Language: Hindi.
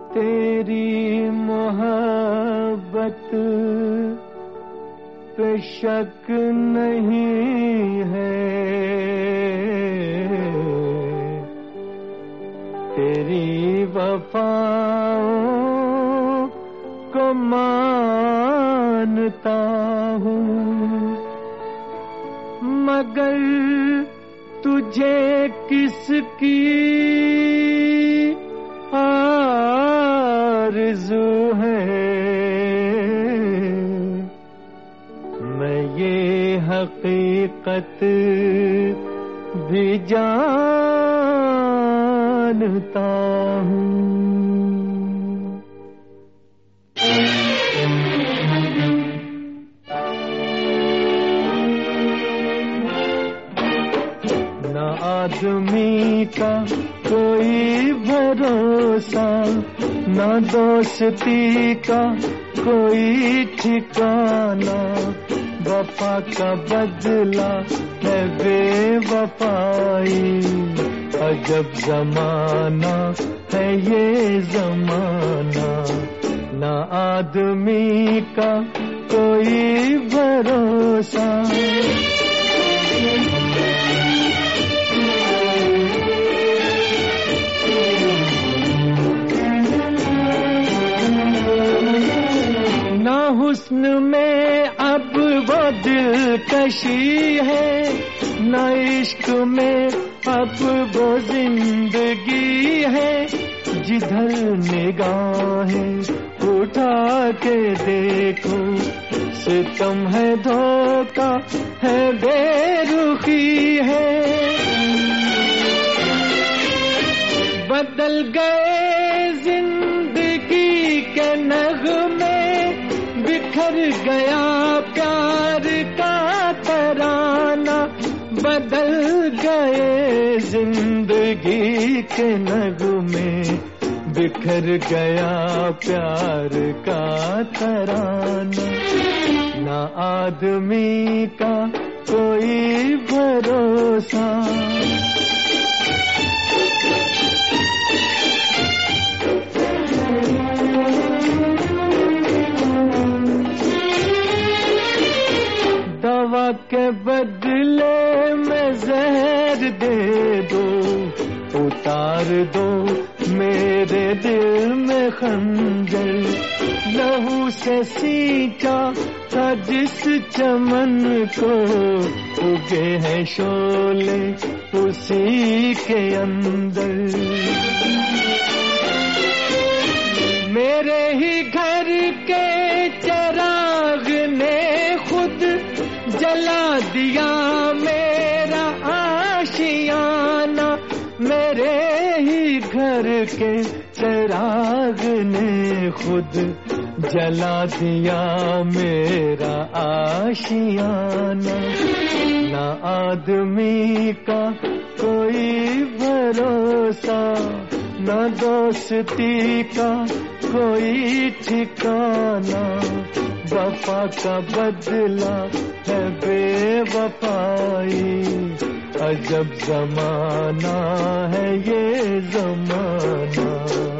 तेरी मोहब्बत पे शक नहीं है, तेरी वफाओं को मानता हूँ, मगर तुझे किसकी आरज़ू है, मैं ये हकीकत भी जानता हूँ। आदमी का कोई भरोसा, न दोस्ती का कोई ठिकाना, वफा का बदला है बेवफाई, अजब जमाना है ये जमाना, न आदमी का कोई भरोसा। हुस्न में अब वो दिलकशी है, न इश्क में अब वो जिंदगी है, जिधर निगाहें उठा के देखो सितम है, धोखा है, बेरुखी है, बदल गए जिंदगी के नग़मे, बिखर गया प्यार का तराना, बदल गए जिंदगी के नग़मे, बिखर गया प्यार का तराना, न आदमी का कोई भरोसा। दवा के बदले में जहर दे दो, उतार दो मेरे दिल में खंजर, लहू से सींचा था जिस चमन को, उगे हैं शोले उसी के अंदर, मेरे ही घर के चिराग ने खुद जला दिया मेरा आशियाना, मेरे ही घर के चिराग ने खुद जला दिया मेरा आशियाना, न आदमी का कोई भरोसा, न दोस्ती का कोई ठिकाना, वफा का बदला है बेवफाई, अजब जमाना है ये जमाना।